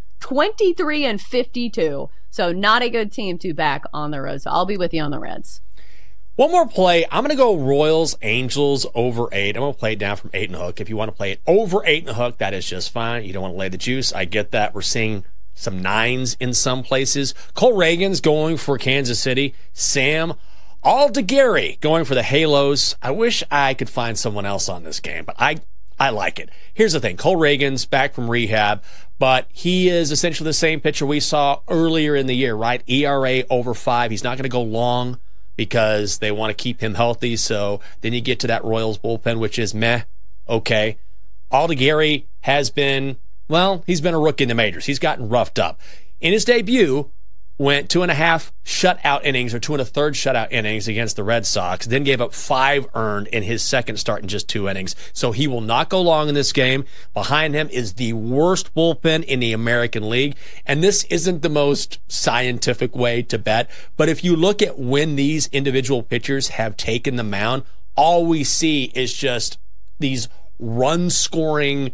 23-52. So not a good team to back on the road. So I'll be with you on the Reds. One more play. I'm going to go Royals, Angels over 8. I'm going to play it down from 8.5. If you want to play it over 8.5, that is just fine. You don't want to lay the juice. I get that. We're seeing some 9s in some places. Cole Reagan's going for Kansas City. Sam Aldeguerri going for the Halos. I wish I could find someone else on this game, but I like it. Here's the thing. Cole Reagan's back from rehab, but he is essentially the same pitcher we saw earlier in the year, right? ERA over 5. He's not going to go long because they want to keep him healthy. So then you get to that Royals bullpen, which is meh. Okay. Aldeguerri has been, he's been a rookie in the majors. He's gotten roughed up. In his debut, went 2.5 shutout innings or 2 1/3 shutout innings against the Red Sox, then gave up 5 earned in his second start in just 2 innings. So he will not go long in this game. Behind him is the worst bullpen in the American League. And this isn't the most scientific way to bet, but if you look at when these individual pitchers have taken the mound, all we see is just these run-scoring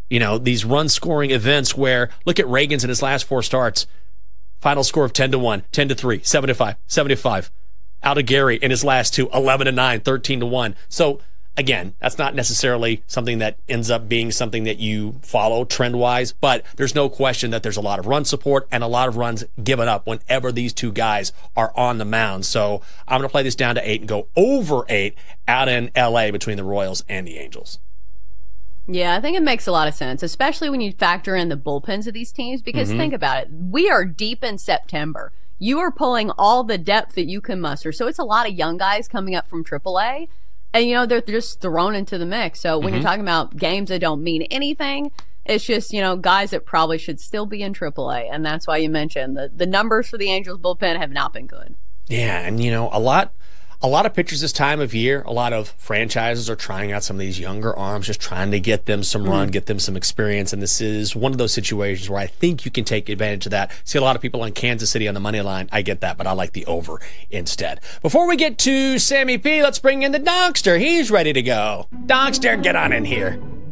events where, look at Reagan's in his last 4 starts. Final score of 10-1, 10-3, 7-5, 7-5. Aldeguerri in his last 2, 11-9, 13-1. So, again, that's not necessarily something that ends up being something that you follow trend-wise, but there's no question that there's a lot of run support and a lot of runs given up whenever these two guys are on the mound. So I'm going to play this down to 8 and go over 8 out in L.A. between the Royals and the Angels. Yeah, I think it makes a lot of sense, especially when you factor in the bullpens of these teams, because think about it. We are deep in September. You are pulling all the depth that you can muster. So it's a lot of young guys coming up from AAA, and, they're just thrown into the mix. So when you're talking about games that don't mean anything, it's just, guys that probably should still be in AAA. And that's why you mentioned the numbers for the Angels bullpen have not been good. Yeah, and, a lot of pitchers this time of year, a lot of franchises are trying out some of these younger arms, just trying to get them some run, get them some experience. And this is one of those situations where I think you can take advantage of that. See a lot of people on Kansas City on the money line. I get that, but I like the over instead. Before we get to Sammy P, let's bring in the Donkster. He's ready to go. Donkster, get on in here.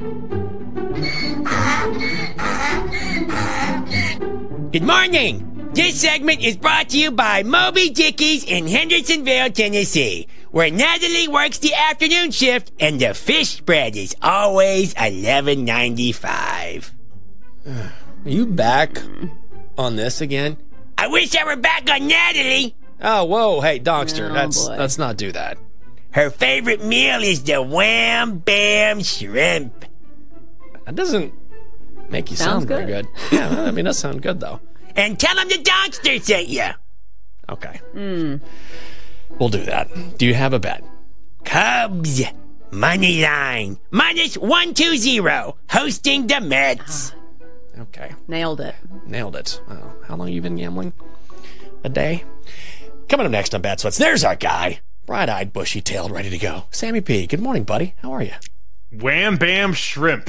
Good morning. This segment is brought to you by Moby Dickies in Hendersonville, Tennessee, where Natalie works the afternoon shift and the fish spread is always $11.95. Are you back on this again? I wish I were back on Natalie. Oh, whoa, hey, Donkster, let's not do that. Her favorite meal is the Wham Bam Shrimp. That doesn't make you sound very good. Yeah, I mean, that sounds good, though. And tell him the Donkster sent you. Okay. We'll do that. Do you have a bet? Cubs, money line, minus 120, hosting the Mets. Okay. Nailed it. Well, how long have you been gambling? A day? Coming up next on Bat Sweats, there's our guy. Bright-eyed, bushy-tailed, ready to go. Sammy P. Good morning, buddy. How are you? Wham Bam Shrimp.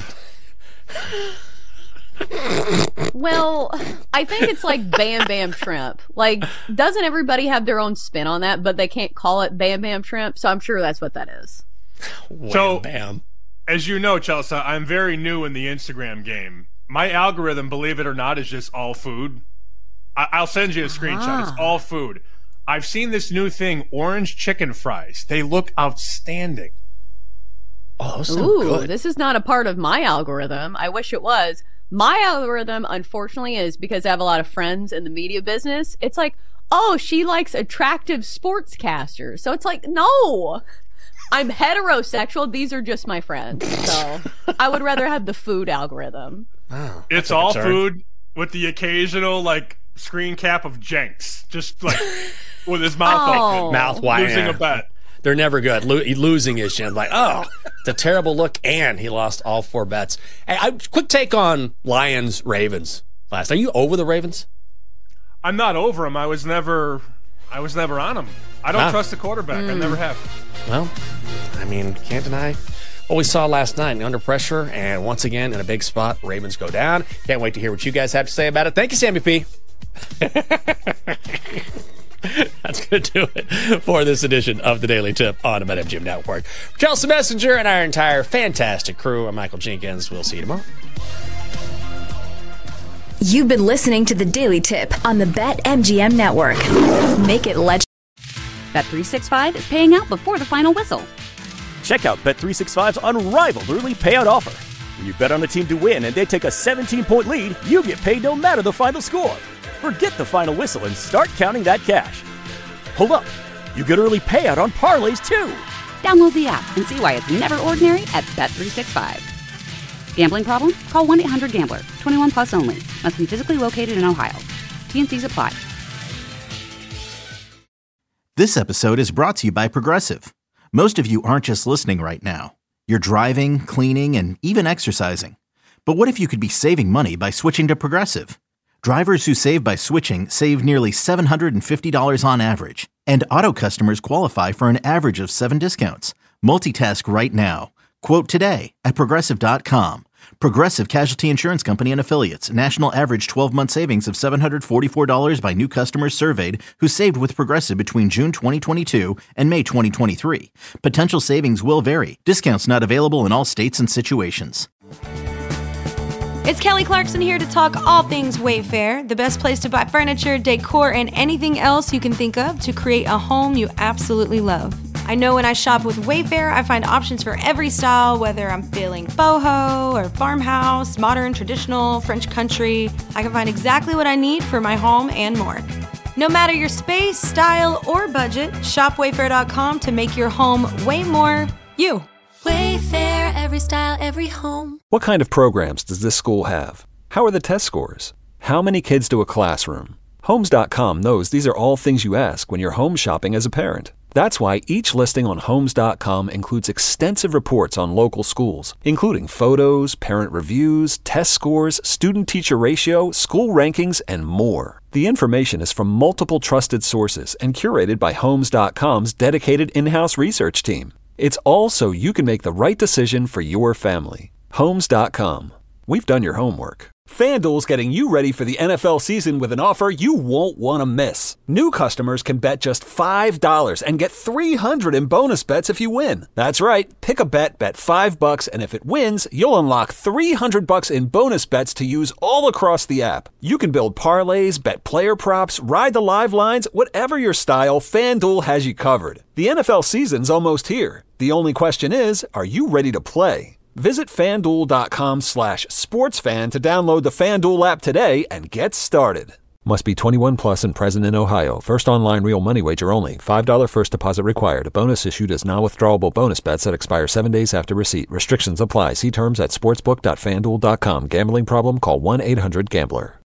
Well, I think it's like Bam Bam Shrimp. Like, doesn't everybody have their own spin on that, but they can't call it Bam Bam Shrimp? So I'm sure that's what that is. Wham Bam. As you know, Chelsea, I'm very new in the Instagram game. My algorithm, believe it or not, is just all food. I'll send you a screenshot. It's all food. I've seen this new thing, orange chicken fries. They look outstanding. Oh, those sound good. This is not a part of my algorithm. I wish it was. My algorithm, unfortunately, is because I have a lot of friends in the media business. It's like, oh, she likes attractive sportscasters. So it's like, no, I'm heterosexual. These are just my friends. So I would rather have the food algorithm. Wow, it's all food with the occasional, screen cap of Jenks. Just, with his mouth open. Mouth wide. Losing a bet. They're never good. Losing is like, oh, it's a terrible look, and he lost all 4 bets. Hey, quick take on Lions-Ravens last. Are you over the Ravens? I'm not over them. I was never on them. I don't trust the quarterback. I never have. Well, I mean, can't deny what we saw last night, under pressure, and once again in a big spot, Ravens go down. Can't wait to hear what you guys have to say about it. Thank you, Sammy P. That's going to do it for this edition of the Daily Tip on the BetMGM Network. For Chelsea Messenger and our entire fantastic crew, I'm Michael Jenkins. We'll see you tomorrow. You've been listening to the Daily Tip on the BetMGM Network. Make it legendary. Bet365 is paying out before the final whistle. Check out Bet365's unrivaled early payout offer. When you bet on a team to win and they take a 17-point lead, you get paid no matter the final score. Forget the final whistle and start counting that cash. Hold up. You get early payout on parlays, too. Download the app and see why it's never ordinary at Bet365. Gambling problem? Call 1-800-GAMBLER. 21 plus only. Must be physically located in Ohio. T&Cs apply. This episode is brought to you by Progressive. Most of you aren't just listening right now. You're driving, cleaning, and even exercising. But what if you could be saving money by switching to Progressive? Drivers who save by switching save nearly $750 on average. And auto customers qualify for an average of 7 discounts. Multitask right now. Quote today at Progressive.com. Progressive Casualty Insurance Company and Affiliates. National average 12-month savings of $744 by new customers surveyed who saved with Progressive between June 2022 and May 2023. Potential savings will vary. Discounts not available in all states and situations. It's Kelly Clarkson here to talk all things Wayfair, the best place to buy furniture, decor, and anything else you can think of to create a home you absolutely love. I know when I shop with Wayfair, I find options for every style, whether I'm feeling boho or farmhouse, modern, traditional, French country. I can find exactly what I need for my home and more. No matter your space, style, or budget, shop Wayfair.com to make your home way more you. Wayfair, every style, every home. What kind of programs does this school have? How are the test scores? How many kids do a classroom? Homes.com knows these are all things you ask when you're home shopping as a parent. That's why each listing on Homes.com includes extensive reports on local schools, including photos, parent reviews, test scores, student-teacher ratio, school rankings, and more. The information is from multiple trusted sources and curated by Homes.com's dedicated in-house research team. It's all so you can make the right decision for your family. Homes.com. We've done your homework. FanDuel's getting you ready for the NFL season with an offer you won't want to miss. New customers can bet just $5 and get $300 in bonus bets if you win. That's right. Pick a bet $5, and if it wins, you'll unlock $300 in bonus bets to use all across the app. You can build parlays, bet player props, ride the live lines, whatever your style, FanDuel has you covered. The NFL season's almost here. The only question is, are you ready to play? Visit FanDuel.com/sportsfan to download the FanDuel app today and get started. Must be 21 plus and present in Ohio. First online real money wager only. $5 first deposit required. Bonus issued as non-withdrawable bonus bets that expire 7 days after receipt. Restrictions apply. See terms at sportsbook.fanduel.com. Gambling problem? Call 1-800-GAMBLER.